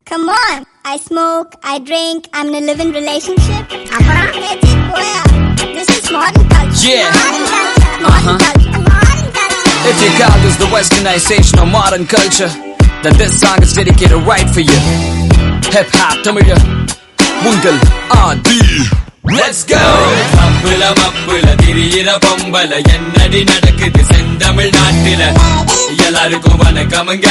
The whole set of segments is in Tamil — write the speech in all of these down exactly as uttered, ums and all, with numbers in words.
Come on, I smoke, I drink, I'm in a live-in relationship. That's it, boy. This is modern culture. Yeah. Modern culture. Modern Uh-huh. culture. Modern culture. If you call this the westernization of modern culture, then this song is dedicated right for you. Hip-hop, Tamil, Mungal, Adi. Let's go! மப்புல மப்புல திரியிற பொம்பல என்னடி நடக்குது செந்தமிழ் நாட்டில எல்லாருக்கும் வணக்கமுங்க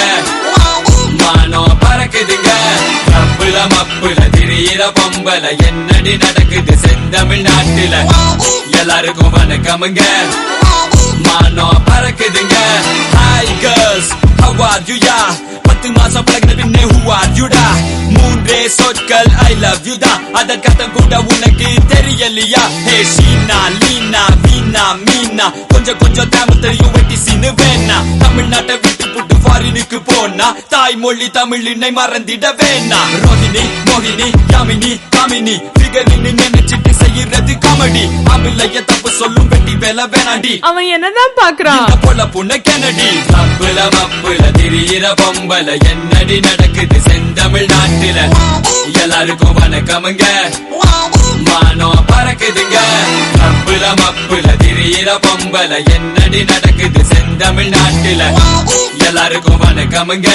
மானம் பறக்குதுங்க மப்புல மப்புல திரியிற பொம்பல என்னடி நடக்குது செந்தமிழ் நாட்டில எல்லாருக்கும் வணக்கமுங்க மானம் பறக்குதுங்க. Hi girls, how are you ya? பத்து மாசம் பழகின பின்னே who are you da? மூன்றே சொற்கள் I love you da. அதற்கத்தம் கூட உனக்கு தெரியலையா? ஹே ஷீனா லீனா வீணா மீனா கொஞ்சம் கொஞ்சம் தமிழ் தெரியும் வெட்டி சீனு வேணா. தமிழ்நாட்டை விட்டு புட்டு ஃபாரினுக்கு போனா தாய்மொழி தமிழினை மறந்திட வேணா. ரோஹிணி மோகினி யாமினி காமினி பிகரின்னு நினைச்சிட்டு செய்யறது காமெடி. அமிலைய தப்பு சொல்லும் வெட்டி வேலை வேணாண்டி. அவன் என்னதான் பாக்குறான்? போல புண்ண கெனடி. மப்புல மப்புல திரியிற பொம்பல என்னடி நடக்குது செந்தமிழ் நாட்டில எல்லாருக்கும் வணக்கமுங்க மானம் பறக்குதுங்க. மப்புல மப்புல திரியிற பொம்பல என்னடி நடக்குது செந்தமிழ் நாட்டில எல்லாருக்கும் வணக்கமுங்க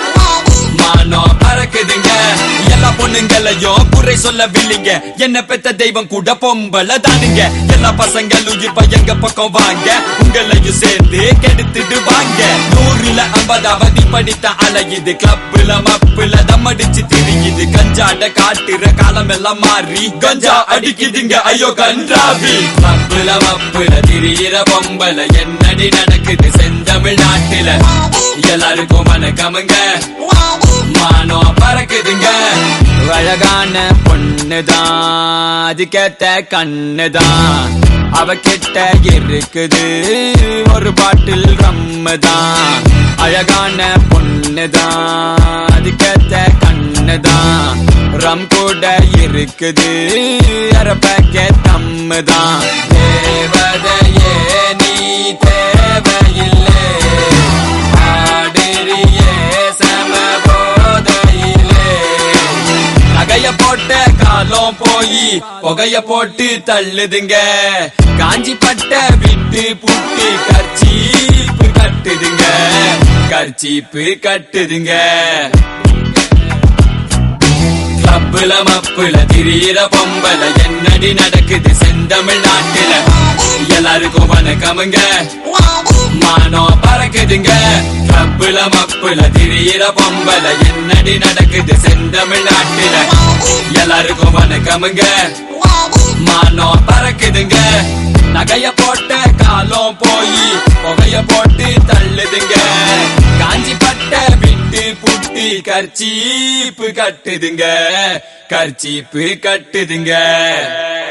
மானம் பறக்குதுங்க. எல்லா பொண்ணுங்களையும் குறை சொல்லவில்லைங்க, என்ன பெத்த தெய்வம் கூட பொம்பளை தானுங்க. எல்லா பசங்களும் இப்ப எங்க பக்கம் வாங்க, உங்களையும் சேர்ந்து கெடுத்துட்டு வாங்க. நூறுல ஐம்பதாவது படித்த அலையுது கிளப்புல மப்புல தம்மடிச்சு திரியுது. கஞ்சாட காட்டுற காலம் எல்லாம் மாறி கஞ்சா அடிக்குதுங்க ஐயோ கன்றாவி. மப்புல மப்புல திரியிற பொம்பல என்னடி நடக்குது செந்தமிழ் நாட்டில எல்லாருக்கும் வணக்கமுங்க மானம் பறக்குதுங்க. அழகான பொண்ணுதான், அதுக்கேத்த கண்ணுதான், அவகிட்ட இருக்குது ஒரு பாட்டில் ரம்முதான். அழகான பொண்ணுதான், அதுக்கேத்த கண்ணுதான், ரம் கூட இருக்குது அரை பேக்கெட் தம்முதான். தேவதையே நீ தேவையில்லை ஆடிரியே சம போதையிலே. நகைய போட்ட காலம் போய் புகைய போட்டு தள்ளுதுங்க. காஞ்சி பட்ட விட்டு புட்டு கர்ச்சீப்பு கட்டுதுங்க கர்ச்சீப்பு கட்டுதுங்க. மப்புல மப்புல திரியிற பொம்பல என்னடி நடக்குது செந்தமிழ் நாட்டில எல்லாருக்கும் வணக்கமுங்க மானம் பறக்குதுங்க. மப்புல மப்புல திரியிற பொம்பல என்னடி நடக்குது செந்தமிழ் நாட்டில எல்லாருக்கும் வணக்கமுங்க மானம் பறக்குதுங்க. நகைய போட்ட காலம் போய் புகைய போட்டு தள்ளுதுங்க. காஞ்சி பட்ட விட்டு புட்டு கர்ச்சீப்பு கட்டுதுங்க கர்ச்சீப்பு கட்டுதுங்க.